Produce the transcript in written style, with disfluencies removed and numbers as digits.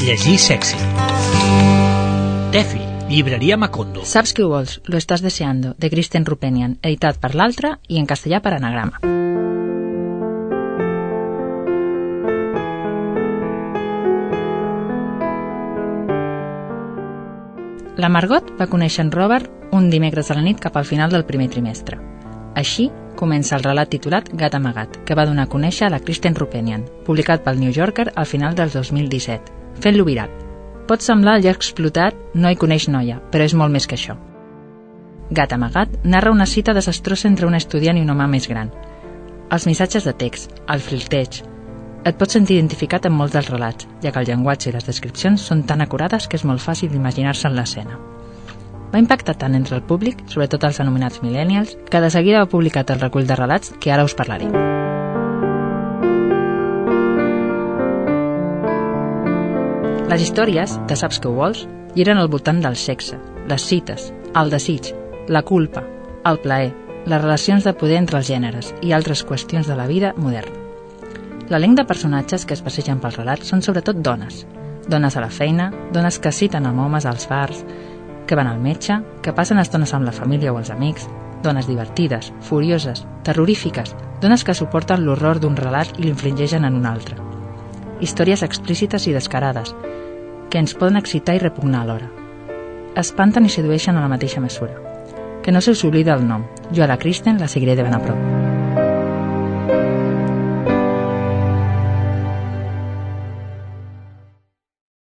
Llegir sexy. Tefi, llibreria Macondo. Saps que ho vols, lo estás deseando, de Kristen Roupenian, editat per l'Altra i en castellà per Anagrama. La Margot va conèixer en Robert un dimecres a la nit cap al final del primer trimestre. Així comença el relat titulat Gat amagat, que va donar a conèixer a la Kristen Roupenian, publicat pel New Yorker al final del 2017, fent-lo viral. Pot semblar el llarg explotat No hi coneix noia, però és molt més que això. Gat amagat narra una cita desastrosa entre un estudiant i un home més gran. Els missatges de text, el flirteig... Et pots sentir identificat en molts dels relats, ja que el llenguatge i les descripcions són tan acurades que és molt fàcil d'imaginar-se en l'escena. Va impactar tant entre el públic, sobretot els anomenats millennials, que de seguida va publicar el recull de relats que ara us parlaré. Les històries, de Saps que ho vols, giren al voltant del sexe, les cites, el desig, la culpa, el plaer, les relacions de poder entre els gèneres i altres qüestions de la vida moderna. L'elenc de personatges que es passegen pel relat són sobretot dones. Dones a la feina, dones que citen amb homes als bars, que van al metge, que passen estones amb la família o els amics, dones divertides, furioses, terrorífiques, dones que suporten l'horror d'un relat i l'infringeixen en un altre. Històries explícites i descarades, que ens poden excitar i repugnar alhora. Espanten i sedueixen a la mateixa mesura. Que no se us oblida el nom. Jo a la Kristen la seguiré de ben a prop.